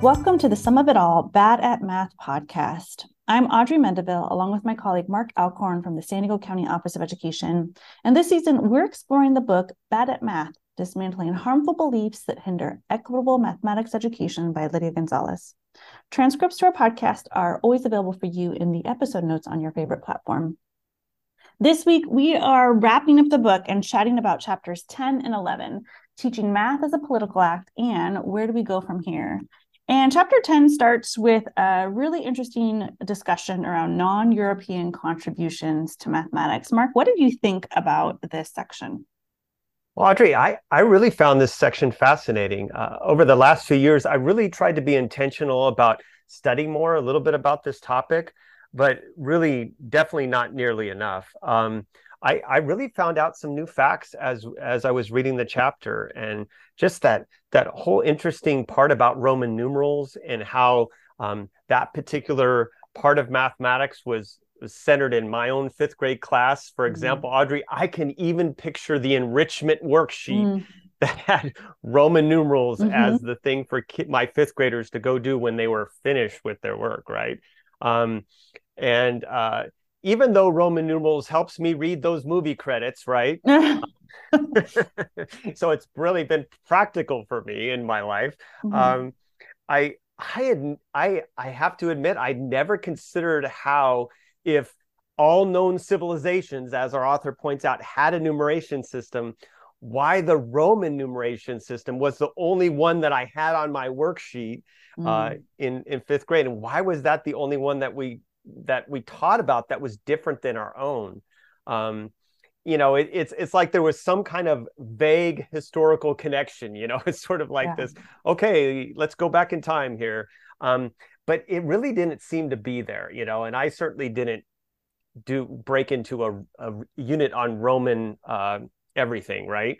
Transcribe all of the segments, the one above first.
Welcome to the Sum of It All Bad at Math podcast. I'm Audrey Mendeville, along with my colleague Mark Alcorn from the San Diego County Office of Education. And this season, we're exploring the book Bad at Math, Dismantling Harmful Beliefs That Hinder Equitable Mathematics Education by Lydia Gonzalez. Transcripts to our podcast are always available for you in the episode notes on your favorite platform. This week, we are wrapping up the book and chatting about chapters 10 and 11, Teaching Math as a Political Act and Where Do We Go From Here? And chapter 10 starts with a really interesting discussion around non-European contributions to mathematics. Mark, what did you think about this section? Well, Audrey, I really found this section fascinating. Over the last few years, I really tried to be intentional about studying more, a little bit about this topic, but really definitely not nearly enough. I really found out some new facts as I was reading the chapter, and just that whole interesting part about Roman numerals and how that particular part of mathematics was centered in my own fifth grade class. For example, Audrey, I can even picture the enrichment worksheet that had Roman numerals as the thing for my fifth graders to go do when they were finished with their work, right? Even though Roman numerals helps me read those movie credits, right? So it's really been practical for me in my life. I have to admit, I never considered how, if all known civilizations, as our author points out, had a numeration system, why the Roman numeration system was the only one that I had on my worksheet in fifth grade. And why was that the only one that we taught about that was different than our own? It's like there was some kind of vague historical connection. It's sort of like this, okay, let's go back in time here. But it really didn't seem to be there, and I certainly didn't break into a unit on Roman everything, right?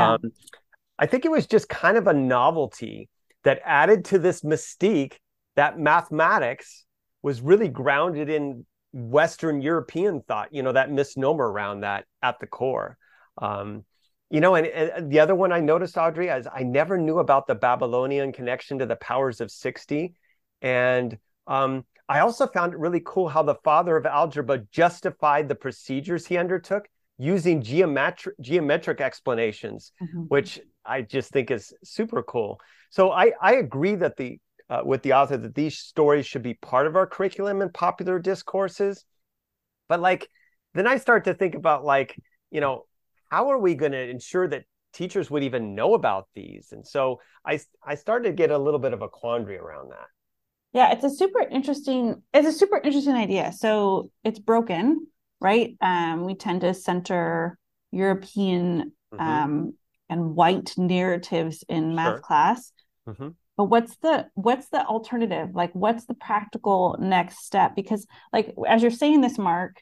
I think it was just kind of a novelty that added to this mystique that mathematics was really grounded in Western European thought, that misnomer around that at the core. And the other one I noticed, Audrey, is I never knew about the Babylonian connection to the powers of 60. And I also found it really cool how the father of algebra justified the procedures he undertook using geometric explanations, which I just think is super cool. So I agree that with the author that these stories should be part of our curriculum and popular discourses. But then I start to think about how are we going to ensure that teachers would even know about these? And so I started to get a little bit of a quandary around that. Yeah, it's a super interesting idea. So it's broken, right? We tend to center European and white narratives in math class. But what's the alternative? What's the practical next step? Because as you're saying this, Mark,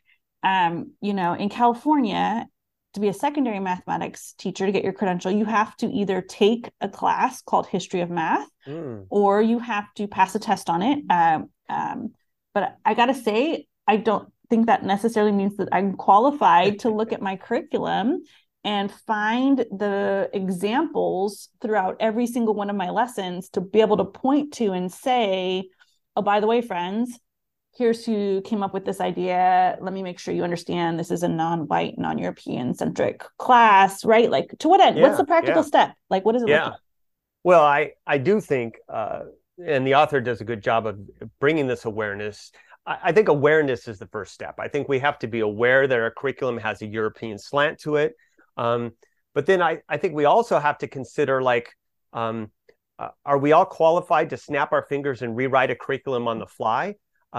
in California, to be a secondary mathematics teacher, to get your credential, you have to either take a class called History of Math, or you have to pass a test on it. But I got to say, I don't think that necessarily means that I'm qualified to look at my curriculum and find the examples throughout every single one of my lessons to be able to point to and say, oh, by the way, friends, here's who came up with this idea. Let me make sure you understand this is a non-white, non-European centric class, right? To what end? What's the practical step? What does it look like? Well, I do think, and the author does a good job of bringing this awareness. I think awareness is the first step. I think we have to be aware that our curriculum has a European slant to it. But then I think we also have to consider, are we all qualified to snap our fingers and rewrite a curriculum on the fly?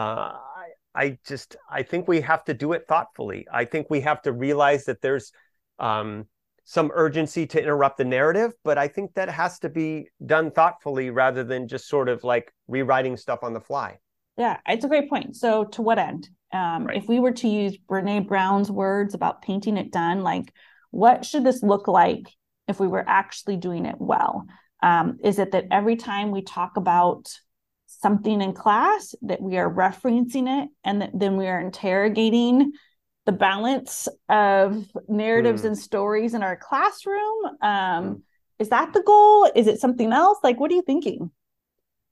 I think we have to do it thoughtfully. I think we have to realize that there's some urgency to interrupt the narrative, but I think that has to be done thoughtfully rather than just sort of rewriting stuff on the fly. Yeah, it's a great point. So to what end? If we were to use Brene Brown's words about painting it done, what should this look like if we were actually doing it well? Is it that every time we talk about something in class that we are referencing it and that then we are interrogating the balance of narratives and stories in our classroom? Is that the goal? Is it something else? What are you thinking?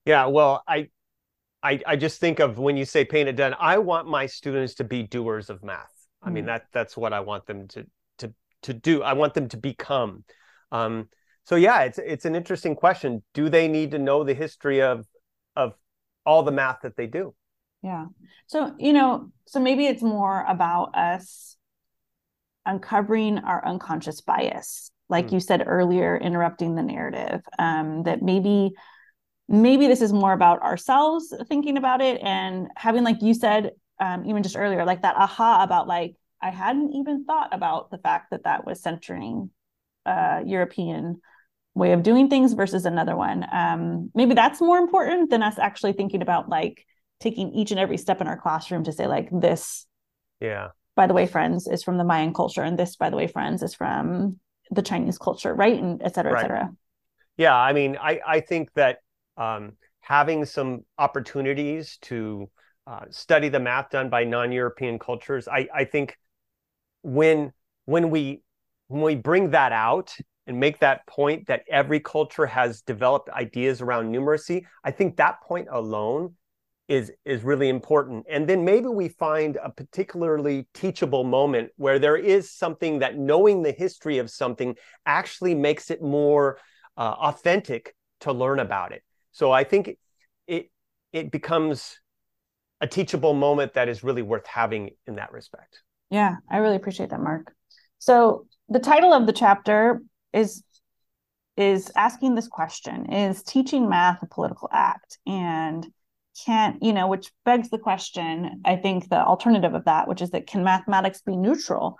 Yeah, well, I just think of when you say paint it done, I want my students to be doers of math. I mean, that's what I want them to do. I want them to become. Um, so yeah, it's an interesting question. Do they need to know the history of all the math that they do? Yeah. So, so maybe it's more about us uncovering our unconscious bias, like you said earlier, interrupting the narrative. That maybe this is more about ourselves thinking about it and having, like you said, even just earlier, like that aha about like, I hadn't even thought about the fact that that was centering European way of doing things versus another one. Maybe that's more important than us actually thinking about like taking each and every step in our classroom to say like this, Yeah, by the way, friends, is from the Mayan culture, and this, by the way, friends, is from the Chinese culture, right? And et cetera, et right. cetera. Yeah, I mean, I think that having some opportunities to study the math done by non-European cultures, I think when when we when we bring that out and make that point that every culture has developed ideas around numeracy, I think that point alone is really important. And then maybe we find a particularly teachable moment where there is something that knowing the history of something actually makes it more authentic to learn about it. So I think it becomes a teachable moment that is really worth having in that respect. Yeah, I really appreciate that, Mark. So the title of the chapter is asking this question: is teaching math a political act? And which begs the question, I think the alternative of that, which is that can mathematics be neutral?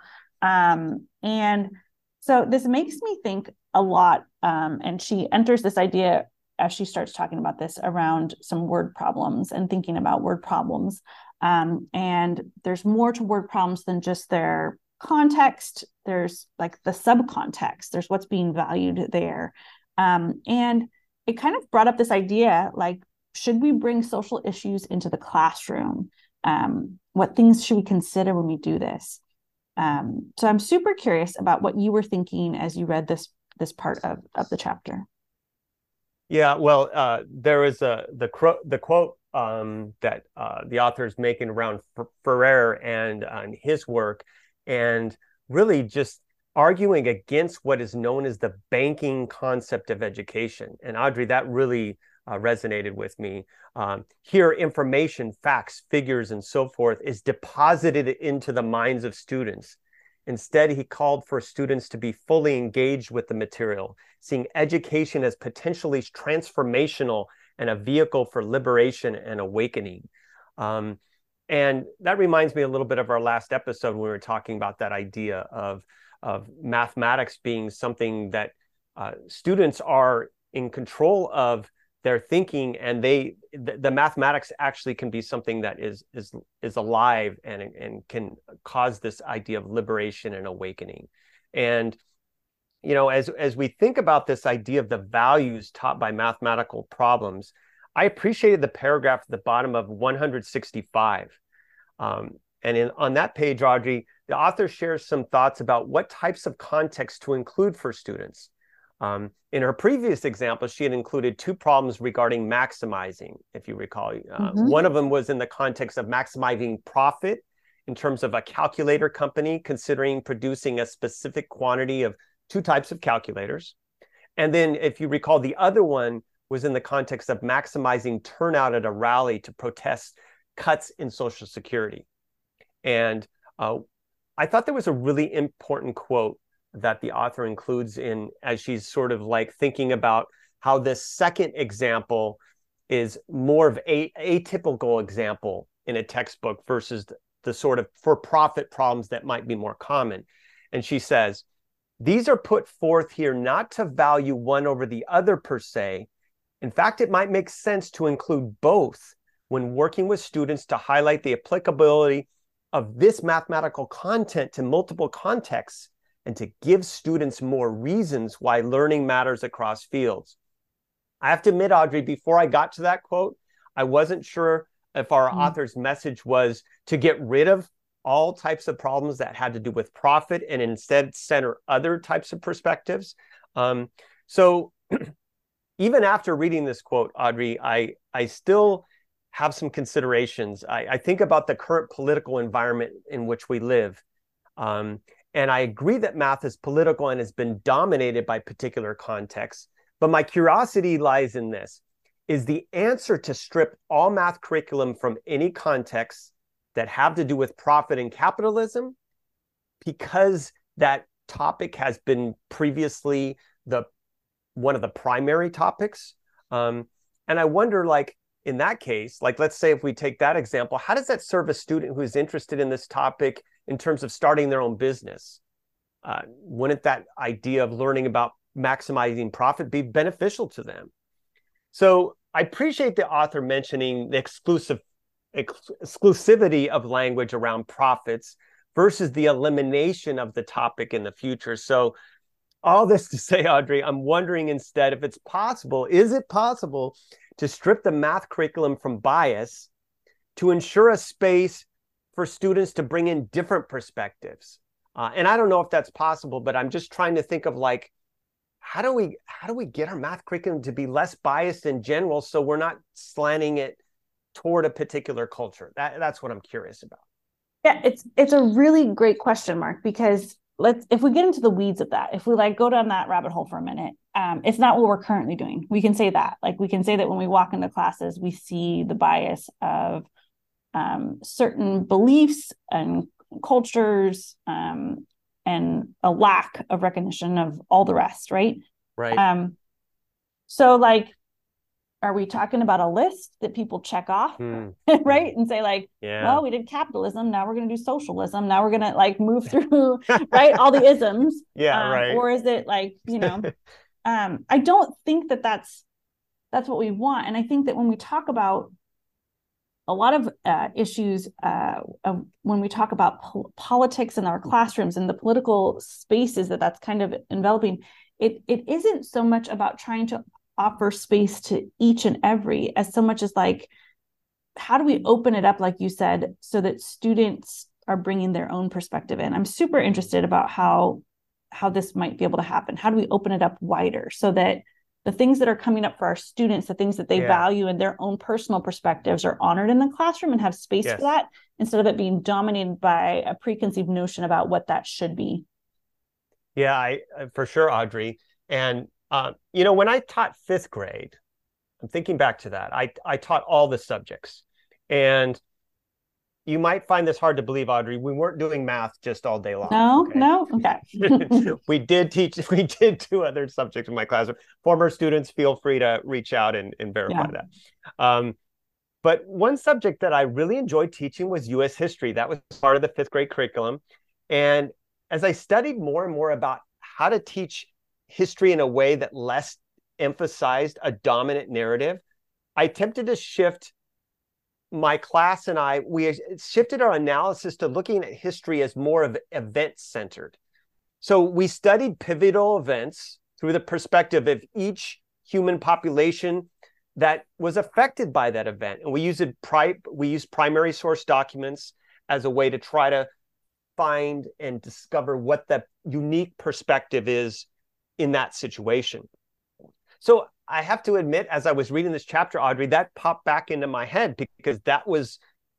And so this makes me think a lot. And she enters this idea as she starts talking about this around some word problems and thinking about word problems. And there's more to word problems than just their context. There's like the subcontext. There's what's being valued there. And it kind of brought up this idea, like, should we bring social issues into the classroom? What things should we consider when we do this? So I'm super curious about what you were thinking as you read this part of the chapter. Yeah, well, there is the quote that the author is making around Freire and his work, and really just arguing against what is known as the banking concept of education. And Audrey, that really resonated with me. Here, information, facts, figures, and so forth is deposited into the minds of students. Instead, he called for students to be fully engaged with the material, seeing education as potentially transformational and a vehicle for liberation and awakening. And that reminds me a little bit of our last episode when we were talking about that idea of mathematics being something that students are in control of their thinking, and the mathematics actually can be something that is alive and can cause this idea of liberation and awakening. And as we think about this idea of the values taught by mathematical problems, I appreciated the paragraph at the bottom of 165. And on that page, Audrey, the author shares some thoughts about what types of context to include for students. In her previous example, she had included two problems regarding maximizing, if you recall. One of them was in the context of maximizing profit in terms of a calculator company considering producing a specific quantity of two types of calculators. And then, if you recall, the other one was in the context of maximizing turnout at a rally to protest cuts in Social Security. And I thought there was a really important quote that the author includes in as she's sort of like thinking about how this second example is more of a atypical example in a textbook versus the sort of for-profit problems that might be more common. And she says, these are put forth here not to value one over the other per se. In fact, it might make sense to include both when working with students to highlight the applicability of this mathematical content to multiple contexts and to give students more reasons why learning matters across fields. I have to admit, Audrey, before I got to that quote, I wasn't sure if our author's message was to get rid of all types of problems that had to do with profit and instead center other types of perspectives. So even after reading this quote, Audrey, I still have some considerations. I think about the current political environment in which we live. And I agree that math is political and has been dominated by particular contexts. But my curiosity lies in this. Is the answer to strip all math curriculum from any context that have to do with profit and capitalism, because that topic has been previously one of the primary topics? And I wonder, like, in that case, like, let's say if we take that example, how does that serve a student who's interested in this topic in terms of starting their own business? Wouldn't that idea of learning about maximizing profit be beneficial to them? So I appreciate the author mentioning the exclusivity of language around profits versus the elimination of the topic in the future. So all this to say, Audrey, I'm wondering instead if it's possible, is it possible to strip the math curriculum from bias to ensure a space for students to bring in different perspectives? And I don't know if that's possible, but I'm just trying to think of, like, how do we get our math curriculum to be less biased in general, so we're not slanting it toward a particular culture? That's what I'm curious about. Yeah, it's a really great question, Mark, because if we get into the weeds of that, if we like go down that rabbit hole for a minute, it's not what we're currently doing. We can say that. Like, we can say that when we walk into classes, we see the bias of certain beliefs and cultures, and a lack of recognition of all the rest, right? Right. So, like, are we talking about a list that people check off, right? And say, like, well, we did capitalism, now we're going to do socialism, now we're going to, like, move through, right, all the isms. Right. Or is it, like, you know, I don't think that that's what we want. And I think that when we talk about a lot of issues, when we talk about politics in our classrooms and the political spaces that's kind of enveloping, it isn't so much about trying to offer space to each and every, as so much as, like, how do we open it up, like you said, so that students are bringing their own perspective in. I'm super interested about how this might be able to happen. How do we open it up wider so that the things that are coming up for our students, the things that they value in their own personal perspectives, are honored in the classroom and have space for that, instead of it being dominated by a preconceived notion about what that should be? Yeah, I for sure, Audrey. And you know, when I taught 5th grade, I'm thinking back to that, I taught all the subjects. And you might find this hard to believe, Audrey, we weren't doing math just all day long. Okay. We did 2 other subjects in my classroom. Former students, feel free to reach out and verify that. But one subject that I really enjoyed teaching was U.S. history. That was part of the 5th grade curriculum. And as I studied more and more about how to teach history in a way that less emphasized a dominant narrative, I attempted to shift my class, and we shifted our analysis to looking at history as more of event-centered. So we studied pivotal events through the perspective of each human population that was affected by that event. And we used primary source documents as a way to try to find and discover what the unique perspective is in that situation. So I have to admit, as I was reading this chapter, Audrey, that popped back into my head, because that was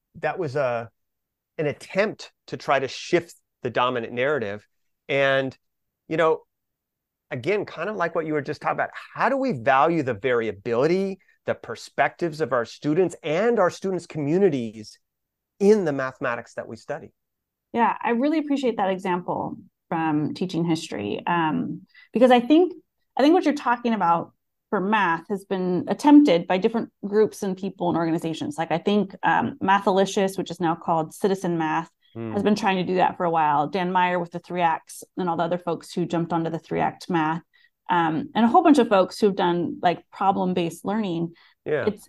an attempt to try to shift the dominant narrative. And, you know, again, kind of like what you were just talking about, how do we value the variability, the perspectives of our students and our students' communities in the mathematics that we study? Yeah, I really appreciate that example from teaching history, because I think what you're talking about for math has been attempted by different groups and people and organizations. Like, I think Mathalicious, which is now called Citizen Math, has been trying to do that for a while. Dan Meyer with the 3 acts, and all the other folks who jumped onto the 3-act math, and a whole bunch of folks who've done, like, problem-based learning. It's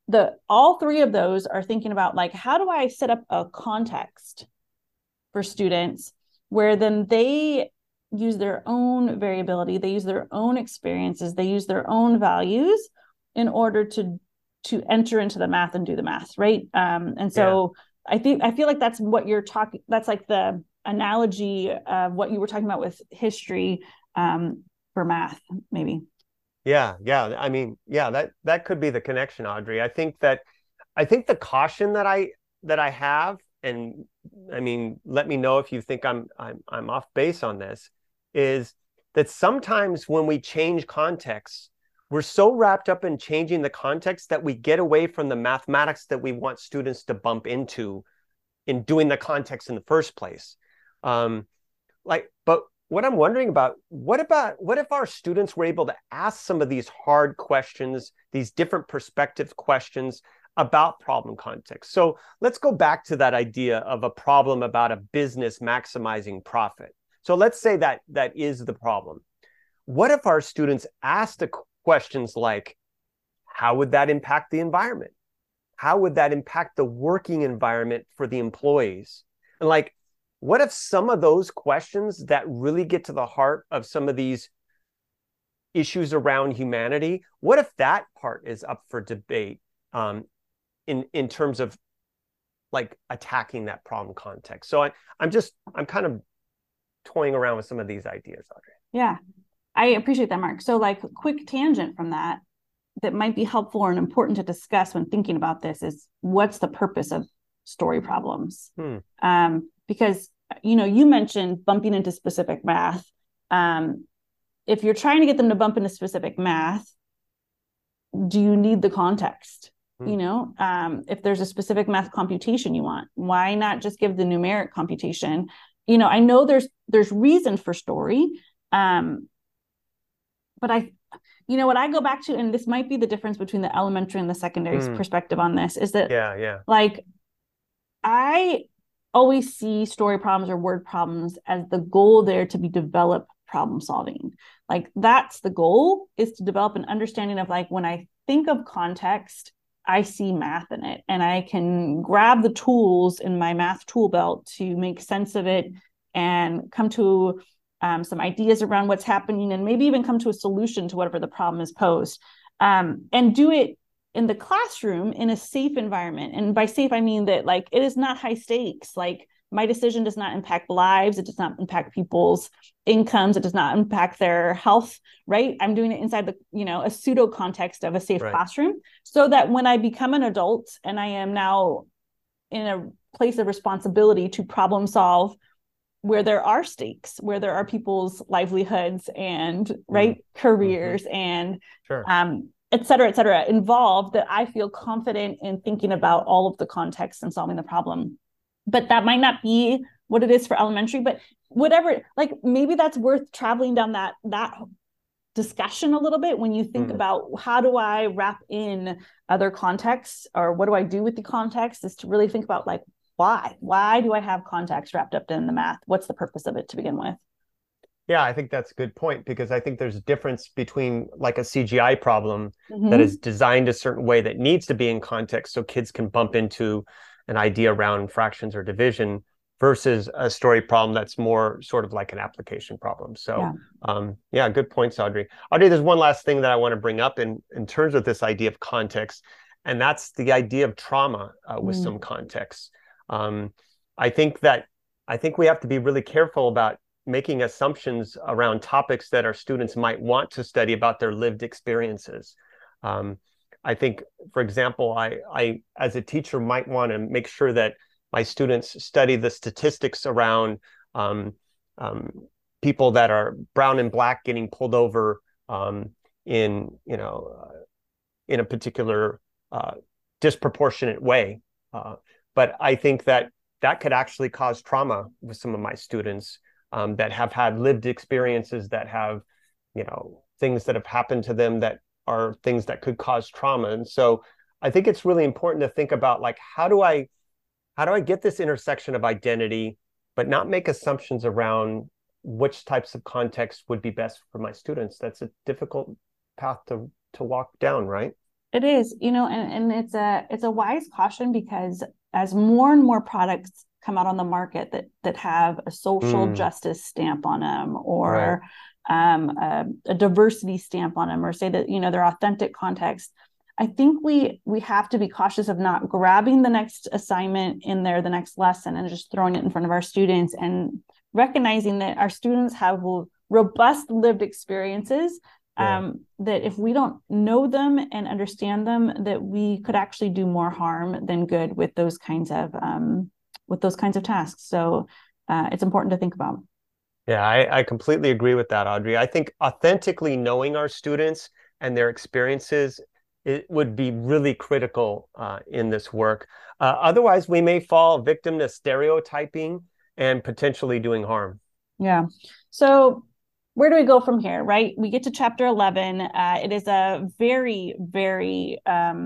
all 3 of those are thinking about, like, how do I set up a context for students where then they use their own variability, they use their own experiences, they use their own values in order to enter into the math and do the math, right? And so I feel like that's what you're talking, that's like the analogy of what you were talking about with history, for math, maybe. Yeah. I mean, yeah, that could be the connection, Audrey. I think the caution that I have, and I mean, let me know if you think I'm off base on this, is that sometimes when we change context, we're so wrapped up in changing the context that we get away from the mathematics that we want students to bump into in doing the context in the first place. But what I'm wondering what if our students were able to ask some of these hard questions, these different perspective questions about problem context? So let's go back to that idea of a problem about a business maximizing profit. So let's say that is the problem. What if our students asked the questions like, how would that impact the environment? How would that impact the working environment for the employees? And like, what if some of those questions that really get to the heart of some of these issues around humanity, what if that part is up for debate in terms of like attacking that problem context? So I'm kind of toying around with some of these ideas, Audrey. Yeah, I appreciate that, Mark. So like a quick tangent from that might be helpful and important to discuss when thinking about this is what's the purpose of story problems? Because, you mentioned bumping into specific math. If you're trying to get them to bump into specific math, do you need the context? If there's a specific math computation you want, why not just give the numeric computation? I know there's reason for story, but what I go back to, and this might be the difference between the elementary and the secondary perspective on this, is that like I always see story problems or word problems as the goal there to be developed problem solving. Like that's the goal, is to develop an understanding of like, when I think of context, I see math in it, and I can grab the tools in my math tool belt to make sense of it and come to some ideas around what's happening, and maybe even come to a solution to whatever the problem is posed, and do it in the classroom in a safe environment. And by safe, I mean that like it is not high stakes. Like my decision does not impact lives. It does not impact people's incomes. It does not impact their health, right? I'm doing it inside a pseudo context of a safe classroom, so that when I become an adult and I am now in a place of responsibility to problem solve where there are stakes, where there are people's livelihoods and careers and et cetera, involved, that I feel confident in thinking about all of the context and solving the problem. But that might not be what it is for elementary, but whatever, like maybe that's worth traveling down that discussion a little bit when you think about how do I wrap in other contexts, or what do I do with the context, is to really think about like, why do I have context wrapped up in the math? What's the purpose of it to begin with? Yeah, I think that's a good point, because I think there's a difference between like a CGI problem that is designed a certain way that needs to be in context so kids can bump into an idea around fractions or division, versus a story problem that's more sort of like an application problem. So good points, Audrey. Audrey, there's one last thing that I want to bring up in terms of this idea of context, and that's the idea of trauma with some context. I think we have to be really careful about making assumptions around topics that our students might want to study about their lived experiences. I think, for example, I as a teacher might want to make sure that my students study the statistics around people that are brown and black getting pulled over in a particular disproportionate way. But I think that could actually cause trauma with some of my students that have had lived experiences, that have, things that have happened to them that are things that could cause trauma. And so I think it's really important to think about, like, how do I get this intersection of identity, but not make assumptions around which types of context would be best for my students? That's a difficult path to walk down, right? It is, and it's a wise caution, because as more and more products come out on the market that have a social justice stamp on them, or a diversity stamp on them, or say that they're authentic context, I think we have to be cautious of not grabbing the next assignment in there, the next lesson, and just throwing it in front of our students, and recognizing that our students have robust lived experiences, that if we don't know them and understand them, that we could actually do more harm than good with those kinds of tasks. So it's important to think about. Yeah, I completely agree with that, Audrey. I think authentically knowing our students and their experiences, it would be really critical in this work. Otherwise, we may fall victim to stereotyping and potentially doing harm. Yeah. So where do we go from here, right? We get to chapter 11. It is a very, very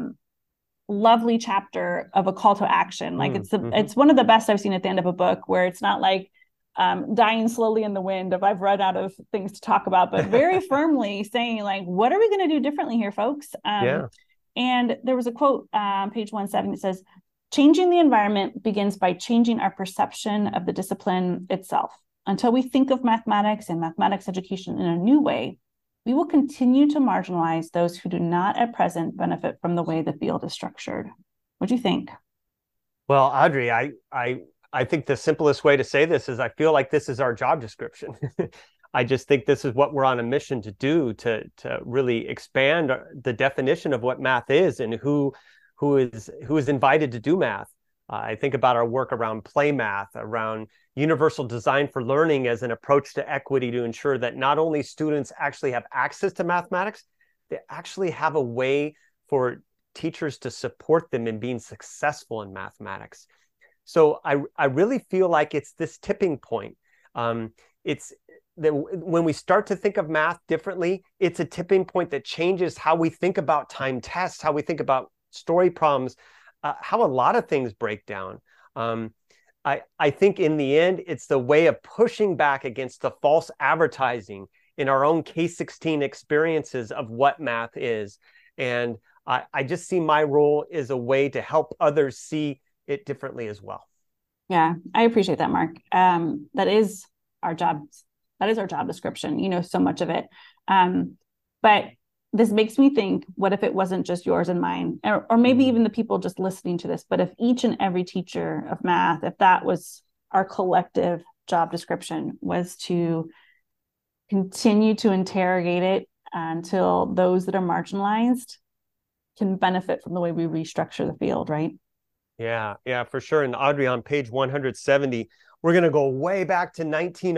lovely chapter of a call to action. Like it's one of the best I've seen at the end of a book, where it's not like dying slowly in the wind of I've run out of things to talk about, but very firmly saying, like, what are we going to do differently here, folks? And there was a quote on page 170 that says, changing the environment begins by changing our perception of the discipline itself. Until we think of mathematics and mathematics education in a new way, we will continue to marginalize those who do not at present benefit from the way the field is structured. What do you think? Well, Audrey, I think the simplest way to say this is I feel like this is our job description. I just think this is what we're on a mission to do, to really expand the definition of what math is and who is invited to do math. I think about our work around play math, around universal design for learning as an approach to equity to ensure that not only students actually have access to mathematics, they actually have a way for teachers to support them in being successful in mathematics. So I really feel like it's this tipping point. It's that when we start to think of math differently, it's a tipping point that changes how we think about time tests, how we think about story problems, how a lot of things break down. I think in the end, it's the way of pushing back against the false advertising in our own K-16 experiences of what math is. And I just see my role as a way to help others see it differently as well. Yeah, I appreciate that, Mark. That is our job. That is our job description, you know, so much of it. But this makes me think, what if it wasn't just yours and mine, or maybe even the people just listening to this, but if each and every teacher of math, if that was our collective job description, was to continue to interrogate it until those that are marginalized can benefit from the way we restructure the field, right? Yeah, for sure. And Audrey, on page 170, we're going to go way back to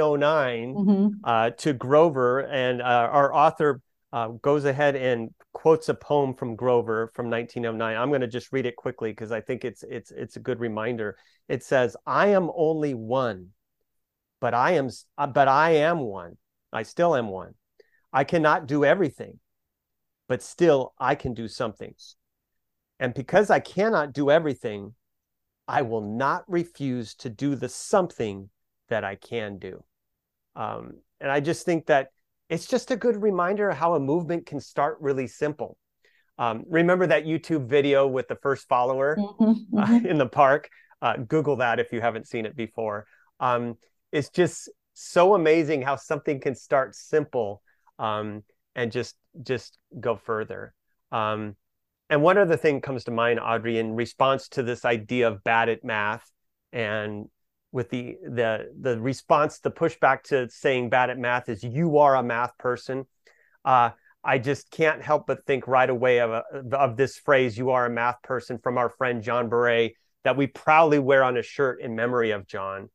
1909 to Grover, and our author goes ahead and quotes a poem from Grover from 1909. I'm going to just read it quickly because I think it's a good reminder. It says, "I am only one, but I am one. I still am one. I cannot do everything, but still I can do something. And because I cannot do everything, I will not refuse to do the something that I can do." And I just think that it's just a good reminder of how a movement can start really simple. Remember that YouTube video with the first follower in the park? Google that if you haven't seen it before. It's just so amazing how something can start simple and just go further. And one other thing comes to mind, Audrey, in response to this idea of bad at math, and with the response, the pushback to saying bad at math is you are a math person. I just can't help but think right away of this phrase, you are a math person, from our friend John Beret, that we proudly wear on a shirt in memory of John.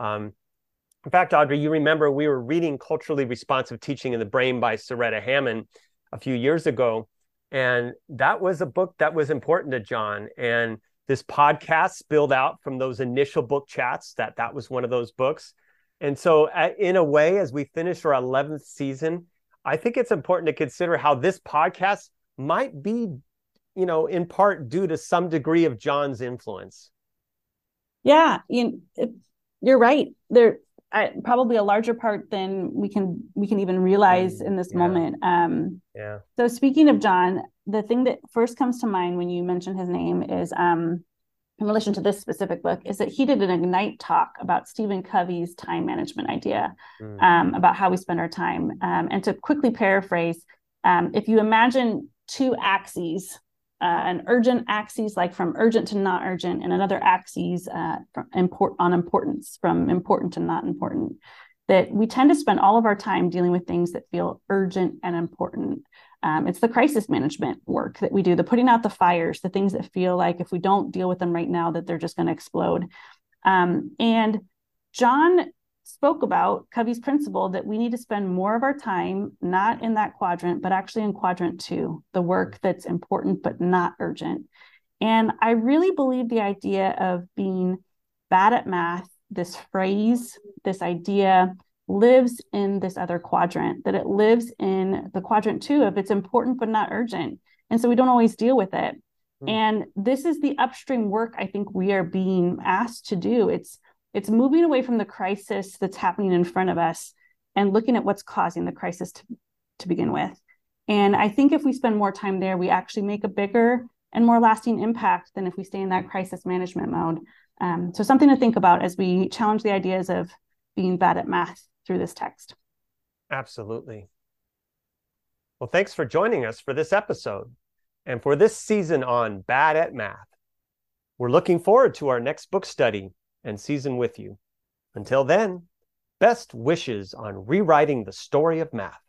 In fact, Audrey, you remember we were reading Culturally Responsive Teaching in the Brain by Soretta Hammond a few years ago. And that was a book that was important to John. And this podcast spilled out from those initial book chats that was one of those books. And so in a way, as we finish our 11th season, I think it's important to consider how this podcast might be, you know, in part due to some degree of John's influence. Yeah, you're right. There probably a larger part than we can even realize in this moment. So speaking of John, the thing that first comes to mind when you mention his name is in relation to this specific book is that he did an Ignite talk about Stephen Covey's time management idea, about how we spend our time. And to quickly paraphrase, if you imagine two axes, an urgent axis, like from urgent to not urgent, and another axis on importance, from important to not important. that we tend to spend all of our time dealing with things that feel urgent and important. It's the crisis management work that we do, the putting out the fires, the things that feel like if we don't deal with them right now, that they're just going to explode. And John spoke about Covey's principle that we need to spend more of our time, not in that quadrant, but actually in quadrant 2, the work that's important but not urgent. And I really believe the idea of being bad at math, this phrase, this idea lives in this other quadrant, that it lives in the quadrant 2 of it's important but not urgent. And so we don't always deal with it. And this is the upstream work I think we are being asked to do. It's moving away from the crisis that's happening in front of us and looking at what's causing the crisis to begin with. And I think if we spend more time there, we actually make a bigger and more lasting impact than if we stay in that crisis management mode. So something to think about as we challenge the ideas of being bad at math through this text. Absolutely. Well, thanks for joining us for this episode and for this season on Bad at Math. We're looking forward to our next book study and season with you. Until then, best wishes on rewriting the story of math.